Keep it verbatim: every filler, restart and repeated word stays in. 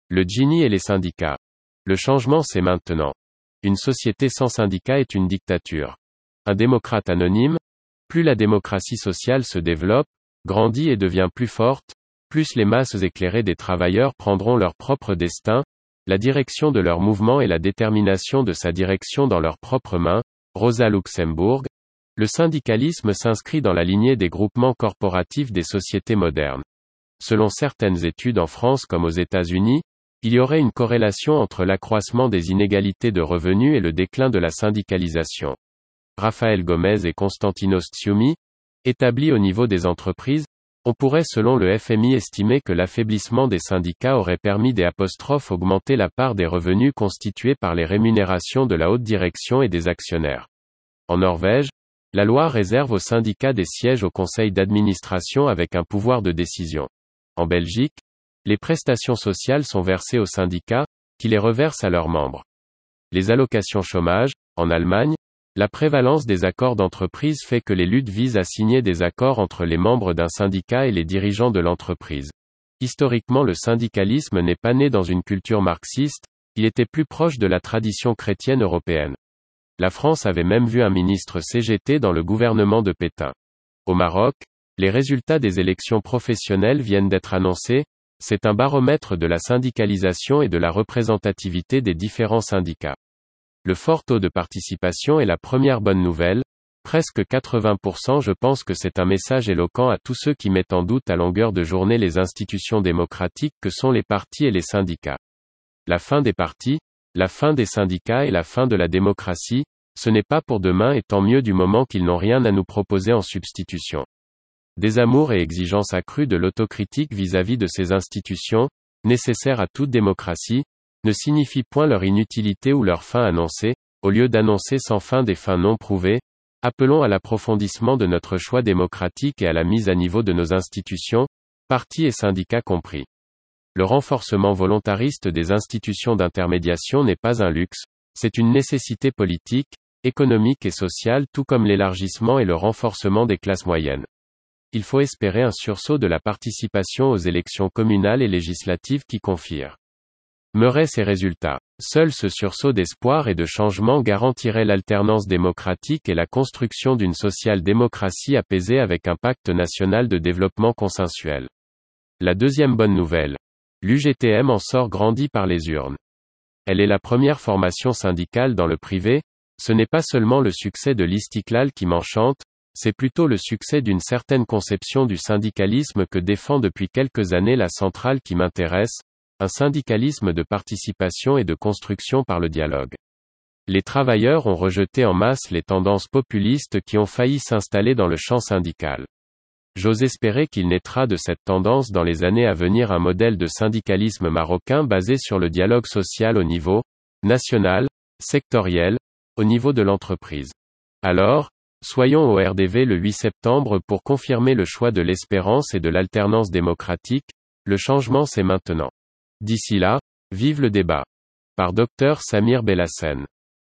Le Gini et les syndicats. Le changement c'est maintenant. Une société sans syndicats est une dictature. Un démocrate anonyme. Plus la démocratie sociale se développe, grandit et devient plus forte, plus les masses éclairées des travailleurs prendront leur propre destin, la direction de leur mouvement et la détermination de sa direction dans leurs propres mains. Rosa Luxemburg. Le syndicalisme s'inscrit dans la lignée des groupements corporatifs des sociétés modernes. Selon certaines études en France comme aux États-Unis, il y aurait une corrélation entre l'accroissement des inégalités de revenus et le déclin de la syndicalisation. Raphaël Gomez et Constantinos Tsioumi. Établis au niveau des entreprises, on pourrait selon le F M I estimer que l'affaiblissement des syndicats aurait permis des apostrophes augmenter la part des revenus constitués par les rémunérations de la haute direction et des actionnaires. En Norvège, la loi réserve aux syndicats des sièges au conseil d'administration avec un pouvoir de décision. En Belgique, les prestations sociales sont versées aux syndicats, qui les reversent à leurs membres. Les allocations chômage, en Allemagne, la prévalence des accords d'entreprise fait que les luttes visent à signer des accords entre les membres d'un syndicat et les dirigeants de l'entreprise. Historiquement, le syndicalisme n'est pas né dans une culture marxiste, il était plus proche de la tradition chrétienne européenne. La France avait même vu un ministre C G T dans le gouvernement de Pétain. Au Maroc, les résultats des élections professionnelles viennent d'être annoncés. C'est un baromètre de la syndicalisation et de la représentativité des différents syndicats. Le fort taux de participation est la première bonne nouvelle, presque quatre-vingts pour cent. Je pense que c'est un message éloquent à tous ceux qui mettent en doute à longueur de journée les institutions démocratiques que sont les partis et les syndicats. La fin des partis, la fin des syndicats et la fin de la démocratie, ce n'est pas pour demain et tant mieux du moment qu'ils n'ont rien à nous proposer en substitution. Désamour et exigence accrue de l'autocritique vis-à-vis de ces institutions, nécessaires à toute démocratie, ne signifie point leur inutilité ou leur fin annoncée. Au lieu d'annoncer sans fin des fins non prouvées, appelons à l'approfondissement de notre choix démocratique et à la mise à niveau de nos institutions, partis et syndicats compris. Le renforcement volontariste des institutions d'intermédiation n'est pas un luxe, c'est une nécessité politique, économique et sociale tout comme l'élargissement et le renforcement des classes moyennes. Il faut espérer un sursaut de la participation aux élections communales et législatives qui confirent Meuret ses résultats. Seul ce sursaut d'espoir et de changement garantirait l'alternance démocratique et la construction d'une social-démocratie apaisée avec un pacte national de développement consensuel. La deuxième bonne nouvelle. L'U G T M en sort grandi par les urnes. Elle est la première formation syndicale dans le privé. Ce n'est pas seulement le succès de l'Istiklal qui m'enchante, c'est plutôt le succès d'une certaine conception du syndicalisme que défend depuis quelques années la centrale qui m'intéresse, un syndicalisme de participation et de construction par le dialogue. Les travailleurs ont rejeté en masse les tendances populistes qui ont failli s'installer dans le champ syndical. J'ose espérer qu'il naîtra de cette tendance dans les années à venir un modèle de syndicalisme marocain basé sur le dialogue social au niveau national, sectoriel, au niveau de l'entreprise. Alors, soyons au R D V le huit septembre pour confirmer le choix de l'espérance et de l'alternance démocratique. Le changement c'est maintenant. D'ici là, vive le débat. Par Dr Samir Belhassen.